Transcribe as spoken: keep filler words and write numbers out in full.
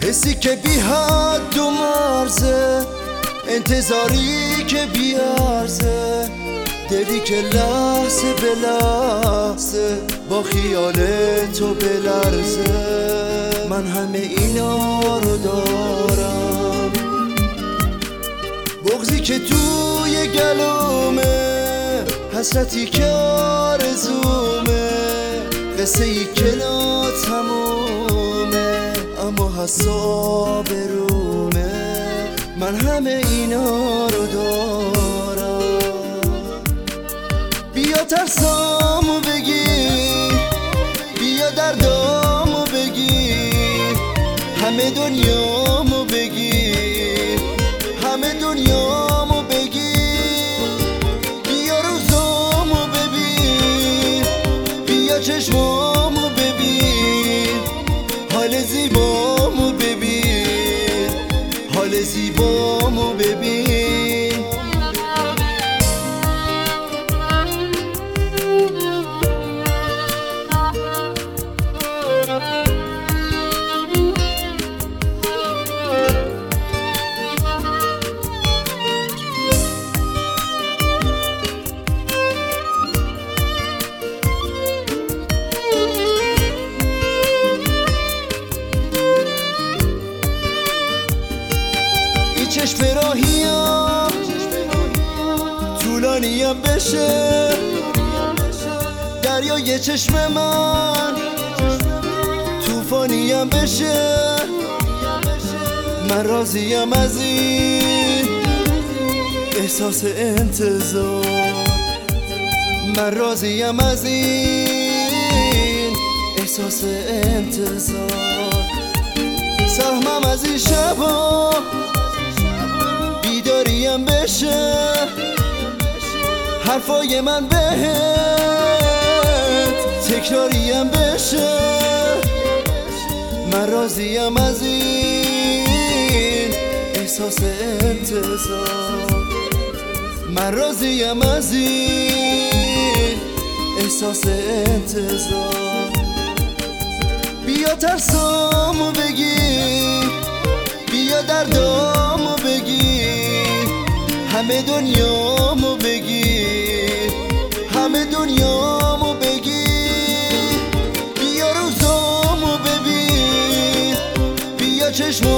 حسی که بی حد و مرزه، انتظاری که بی عرضه، دلی که لحظه به لحظه با خیال تو بلرزه. من همه اینا رو دارم، بغضی که توی گلومه، حسرتی که آرزومه، قصه ای که ناتمومه اما حساب رومه. من همه اینا رو دارم. بیا ترسامو بگیر، بیا دردامو بگیر، همه دنیامو بگیر، همه دنیامو بگیر. بیا روزامو ببین، بیا چشمامو ببین، حال زیبامو ببین، حال زیبامو ببین. چشم راهیم طولانیم بشه، دریای چشم من طوفانیم بشه. من راضیم از این احساس انتظار، من راضیم از این احساس انتظار. سهمم از این شبا بیداریم بشه، حرفای من بهت تکراریم بشه. من راضیم از این احساس انتظار، من راضیم از این احساس انتظار. بیا ترسامو بگیر، بیا دردامو بگیر، همه دنیامو بگیر، همه دنیامو بگیر. بیا روزامو ببین، بیا چشمامو